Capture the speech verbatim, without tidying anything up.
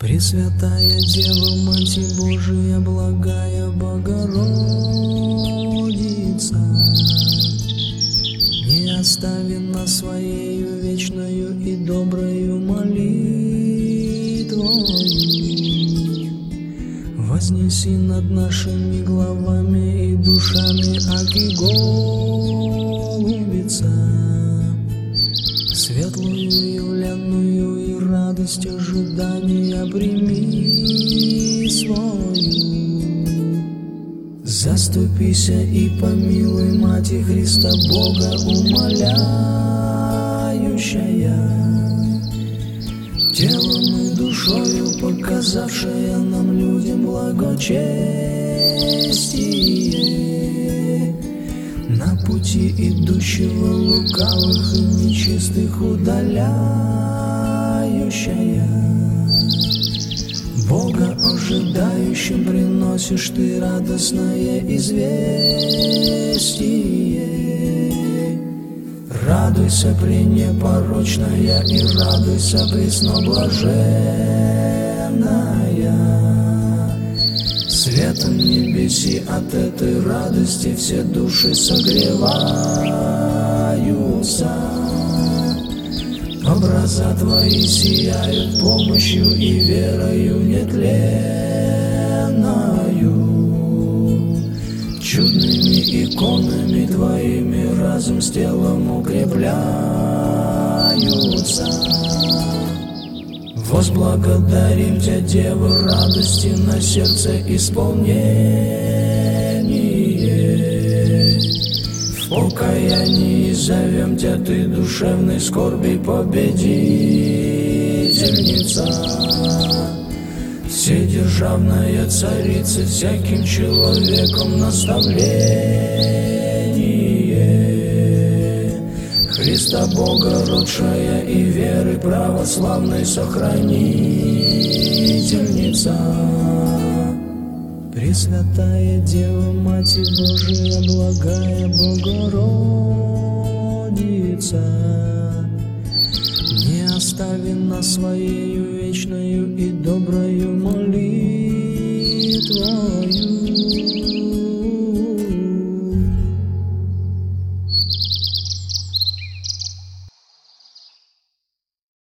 Пресвятая Дева, Мать Божия, благая Богородица, не остави нас своею вечною и доброю молитвою. Вознеси над нашими головами и душами, аки голубица, светлую явленную и радость ожидания прими свою. Заступися и помилуй, Мати Христа Бога умоляющая, телом и душою показавшая нам людям благочестие, на пути идущего лукавых и нечистых удаляющая. Бога ожидающим приносишь ты радостное известие. Радуйся, пренепорочная, и радуйся, пресноблаженная. Светом небеси от этой радости все души согреваются. Образа твои сияют помощью и верою нетленною. Чудными иконами твоими разум с телом укрепляются. Возблагодарим Тебя, Дева, радости на сердце исполнение. В покаянии зовем Тебя, Ты душевной скорби победительница, вседержавная царица, всяким человеком наставление. Христа Бога родшая и веры православной сохранительница. Пресвятая Дева, Мать Божия, благая Богородица, не остави нас своею вечною и доброю молитвою.